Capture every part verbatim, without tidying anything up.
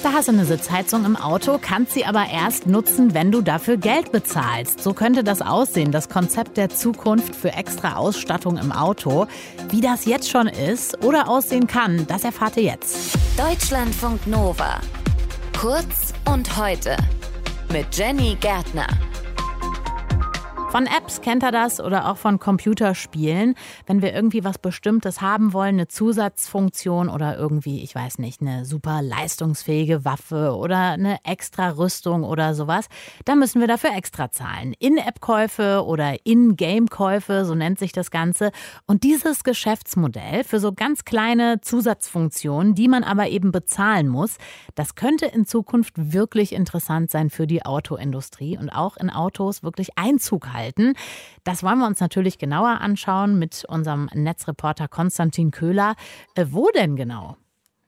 Da hast du eine Sitzheizung im Auto, kannst sie aber erst nutzen, wenn du dafür Geld bezahlst. So könnte das aussehen, das Konzept der Zukunft für extra Ausstattung im Auto. Wie das jetzt schon ist oder aussehen kann, das erfahrt ihr jetzt. Deutschlandfunk Nova. Kurz und heute mit Jenny Gärtner. Von Apps kennt er das oder auch von Computerspielen. Wenn wir irgendwie was Bestimmtes haben wollen, eine Zusatzfunktion oder irgendwie, ich weiß nicht, eine super leistungsfähige Waffe oder eine extra Rüstung oder sowas, dann müssen wir dafür extra zahlen. In-App-Käufe oder In-Game-Käufe, so nennt sich das Ganze. Und dieses Geschäftsmodell für so ganz kleine Zusatzfunktionen, die man aber eben bezahlen muss, das könnte in Zukunft wirklich interessant sein für die Autoindustrie und auch in Autos wirklich Einzug halten. Das wollen wir uns natürlich genauer anschauen mit unserem Netzreporter Konstantin Köhler. Äh, wo denn genau?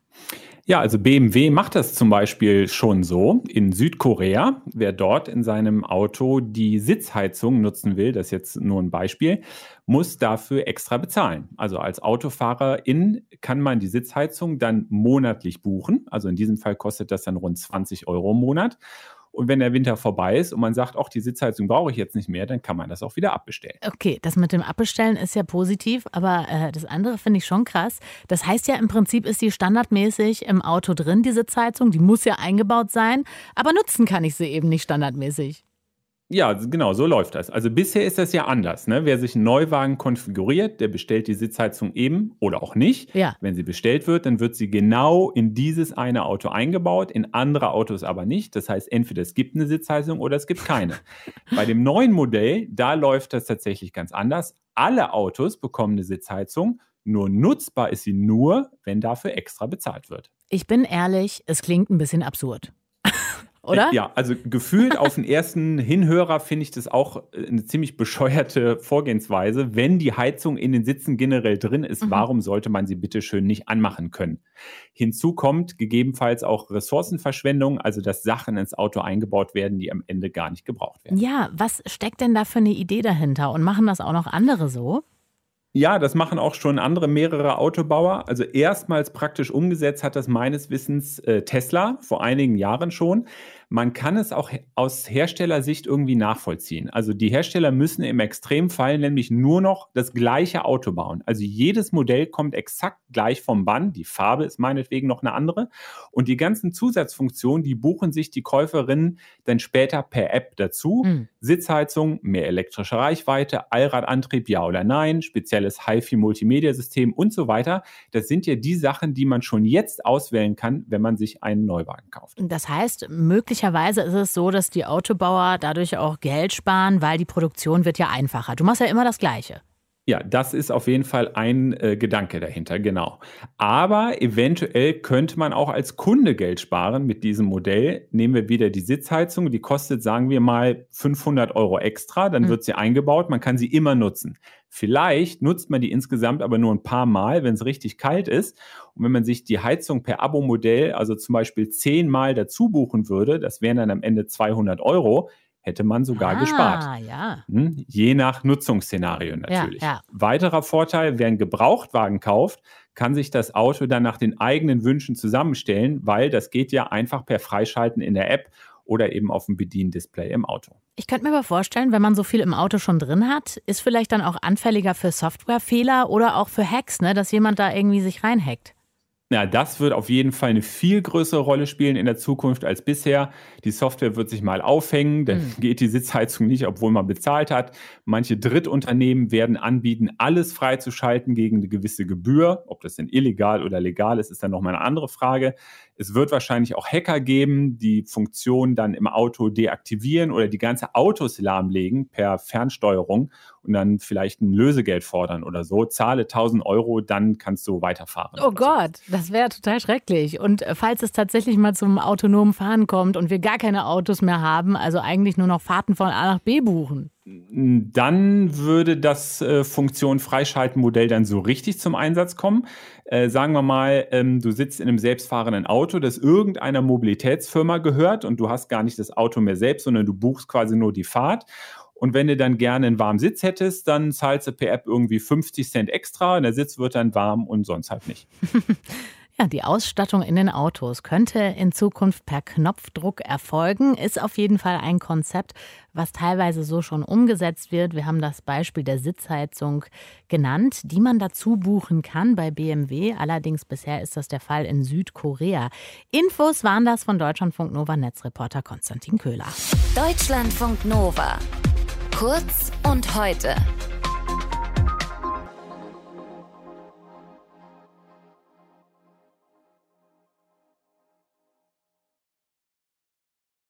Ja, also B M W macht das zum Beispiel schon so. In Südkorea, wer dort in seinem Auto die Sitzheizung nutzen will, das ist jetzt nur ein Beispiel, muss dafür extra bezahlen. Also als Autofahrerin kann man die Sitzheizung dann monatlich buchen. Also in diesem Fall kostet das dann rund zwanzig Euro im Monat. Und wenn der Winter vorbei ist und man sagt, ach, die Sitzheizung brauche ich jetzt nicht mehr, dann kann man das auch wieder abbestellen. Okay, das mit dem Abbestellen ist ja positiv, aber äh, das andere finde ich schon krass. Das heißt ja, im Prinzip ist die standardmäßig im Auto drin, die Sitzheizung. Die muss ja eingebaut sein, aber nutzen kann ich sie eben nicht standardmäßig. Ja, genau, so läuft das. Also bisher ist das ja anders. Ne? Wer sich einen Neuwagen konfiguriert, der bestellt die Sitzheizung eben oder auch nicht. Ja. Wenn sie bestellt wird, dann wird sie genau in dieses eine Auto eingebaut, in andere Autos aber nicht. Das heißt, entweder es gibt eine Sitzheizung oder es gibt keine. Bei dem neuen Modell, da läuft das tatsächlich ganz anders. Alle Autos bekommen eine Sitzheizung, nur nutzbar ist sie nur, wenn dafür extra bezahlt wird. Ich bin ehrlich, es klingt ein bisschen absurd. Oder? Ja, also gefühlt auf den ersten Hinhörer finde ich das auch eine ziemlich bescheuerte Vorgehensweise. Wenn die Heizung in den Sitzen generell drin ist, mhm. warum sollte man sie bitte schön nicht anmachen können? Hinzu kommt gegebenenfalls auch Ressourcenverschwendung, also dass Sachen ins Auto eingebaut werden, die am Ende gar nicht gebraucht werden. Ja, was steckt denn da für eine Idee dahinter? Und machen das auch noch andere so? Ja, das machen auch schon andere, mehrere Autobauer. Also erstmals praktisch umgesetzt hat das meines Wissens äh, Tesla vor einigen Jahren schon. Man kann es auch he- aus Herstellersicht irgendwie nachvollziehen. Also die Hersteller müssen im Extremfall nämlich nur noch das gleiche Auto bauen. Also jedes Modell kommt exakt gleich vom Band. Die Farbe ist meinetwegen noch eine andere. Und die ganzen Zusatzfunktionen, die buchen sich die Käuferinnen dann später per App dazu. Mhm. Sitzheizung, mehr elektrische Reichweite, Allradantrieb, ja oder nein, spezielles HiFi-Multimedia-System und so weiter. Das sind ja die Sachen, die man schon jetzt auswählen kann, wenn man sich einen Neuwagen kauft. Das heißt, möglicherweise ist es so, dass die Autobauer dadurch auch Geld sparen, weil die Produktion wird ja einfacher. Du machst ja immer das Gleiche. Ja, das ist auf jeden Fall ein äh, Gedanke dahinter, genau. Aber eventuell könnte man auch als Kunde Geld sparen mit diesem Modell. Nehmen wir wieder die Sitzheizung, die kostet, sagen wir mal, fünfhundert Euro extra, dann mhm. wird sie eingebaut, man kann sie immer nutzen. Vielleicht nutzt man die insgesamt aber nur ein paar Mal, wenn es richtig kalt ist. Und wenn man sich die Heizung per Abo-Modell, also zum Beispiel zehnmal dazu buchen würde, das wären dann am Ende zweihundert Euro, hätte man sogar ah, gespart. Ja. Hm, je nach Nutzungsszenario natürlich. Ja, ja. Weiterer Vorteil, wer einen Gebrauchtwagen kauft, kann sich das Auto dann nach den eigenen Wünschen zusammenstellen, weil das geht ja einfach per Freischalten in der App oder eben auf dem Bediendisplay im Auto. Ich könnte mir aber vorstellen, wenn man so viel im Auto schon drin hat, ist vielleicht dann auch anfälliger für Softwarefehler oder auch für Hacks, ne, dass jemand da irgendwie sich reinhackt. Ja, das wird auf jeden Fall eine viel größere Rolle spielen in der Zukunft als bisher. Die Software wird sich mal aufhängen, dann mhm. geht die Sitzheizung nicht, obwohl man bezahlt hat. Manche Drittunternehmen werden anbieten, alles freizuschalten gegen eine gewisse Gebühr. Ob das denn illegal oder legal ist, ist dann nochmal eine andere Frage. Es wird wahrscheinlich auch Hacker geben, die Funktionen dann im Auto deaktivieren oder die ganze Autos lahmlegen per Fernsteuerung und dann vielleicht ein Lösegeld fordern oder so. Zahle tausend Euro, dann kannst du weiterfahren. Oh Gott, so. Das wäre total schrecklich. Und falls es tatsächlich mal zum autonomen Fahren kommt und wir gar keine Autos mehr haben, also eigentlich nur noch Fahrten von A nach B buchen, dann würde das äh, Funktion-Freischalten-Modell dann so richtig zum Einsatz kommen. Äh, sagen wir mal, ähm, du sitzt in einem selbstfahrenden Auto, das irgendeiner Mobilitätsfirma gehört und du hast gar nicht das Auto mehr selbst, sondern du buchst quasi nur die Fahrt. Und wenn du dann gerne einen warmen Sitz hättest, dann zahlst du per App irgendwie fünfzig Cent extra und der Sitz wird dann warm und sonst halt nicht. Ja, die Ausstattung in den Autos könnte in Zukunft per Knopfdruck erfolgen. Ist auf jeden Fall ein Konzept, was teilweise so schon umgesetzt wird. Wir haben das Beispiel der Sitzheizung genannt, die man dazu buchen kann bei B M W. Allerdings bisher ist das der Fall in Südkorea. Infos waren das von Deutschlandfunk Nova Netzreporter Konstantin Köhler. Deutschlandfunk Nova. Kurz und heute.